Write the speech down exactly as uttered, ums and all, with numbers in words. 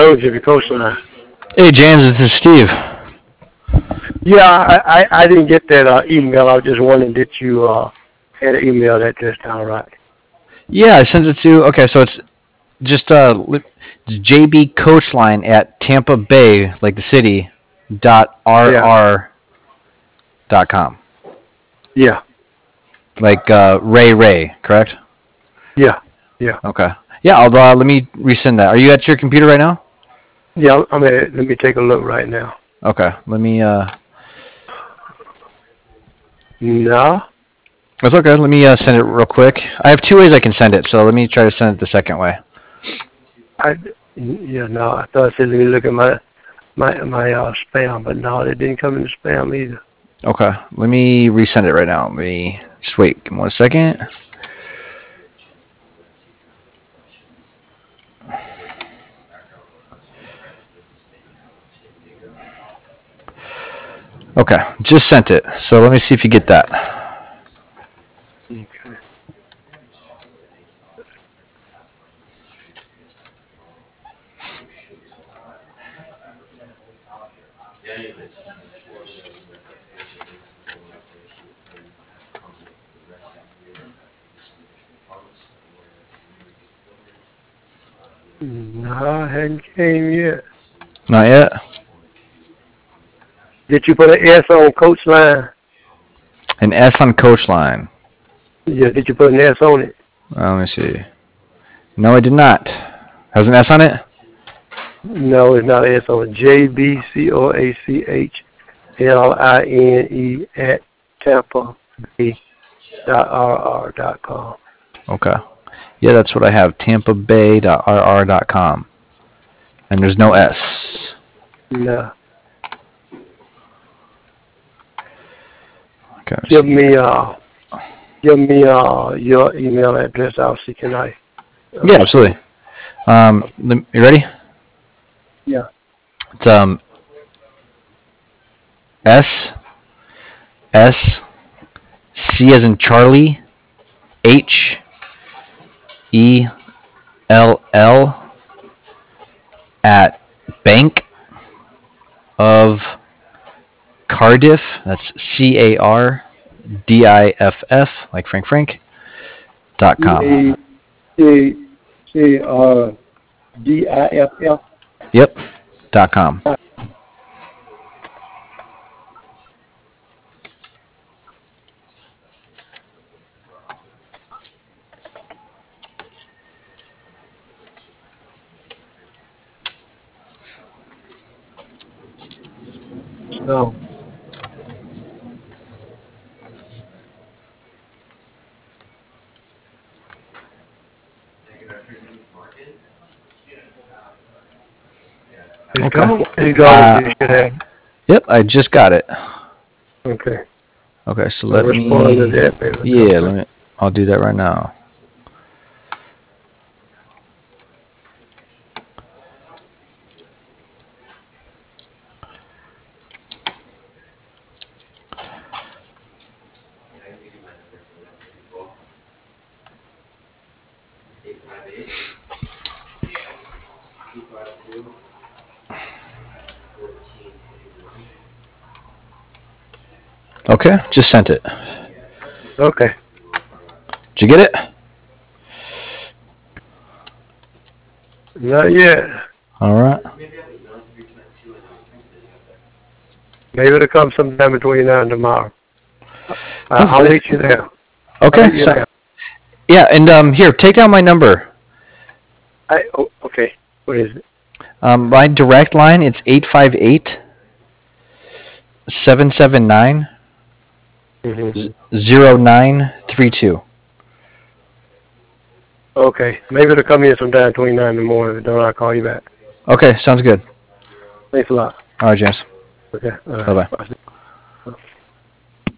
Jones, if you coastline. Hey, James, this is Steve. Yeah, I, I, I didn't get that uh, email. I was just wondering that you uh, had an email that just down right. Yeah, I sent it to. Okay, so it's just uh, it's J B Coachline at Tampa Bay, like the city, dot r Yeah, r dot com. yeah, Like uh, Ray Ray, correct? yeah, yeah. Okay. Yeah, I'll uh, let me resend that. Are you at your computer right now? Yeah, I mean, let me take a look right now. Okay. Let me. Uh, No, that's okay. Let me uh, send it real quick. I have two ways I can send it, so let me try to send it the second way. I, yeah, no, I thought I said let me look at my my my uh, spam, but no, it didn't come in the spam either. Okay. Let me resend it right now. Let me just wait give me one second. Okay, just sent it. So let me see if you get that. Okay. No, it hadn't came yet. Not yet? Did you put an S on Coach line? An S on Coach line. Yeah, did you put an S on it? Uh, let me see. No, I did not. Has an S on it? No, it's not an S on it. J B C O A C H L I N E at Tampa Bay dot R R dot com. Okay. Yeah, that's what I have. Tampa Bay dot R R dot com. And there's no S. No. Okay. Give me uh give me uh your email address. I'll see can I uh, Yeah, absolutely. Um, you ready? Yeah. It's um S S C as in Charlie H E L L at Bank of Cardiff. That's C A R D I F F, like Frank Frank, dot C com. A C C R D I F F. Yep, dot com. No. It's Okay. gone. It's gone. Uh, You should have. yep, I just got it. Okay. Okay, so I'll let respond to me. that. Maybe it'll come Yeah, through. let me. I'll do that right now. Okay, just sent it. Okay. Did you get it? Not yet. All right. Maybe it'll come sometime between now and tomorrow. I, Sounds I'll good. let you know. I'll Okay. let you So, know. yeah, and um, here, take down my number. I, oh, okay. What is it? Um, my direct line, it's eight five eight, seven seven nine, Mm-hmm. zero nine three two. Okay. Maybe it'll come in sometime between nine in the morning. If it don't, I'll call you back. Okay, sounds good. Thanks a lot. All right, James. Okay. All right. Bye-bye. Bye.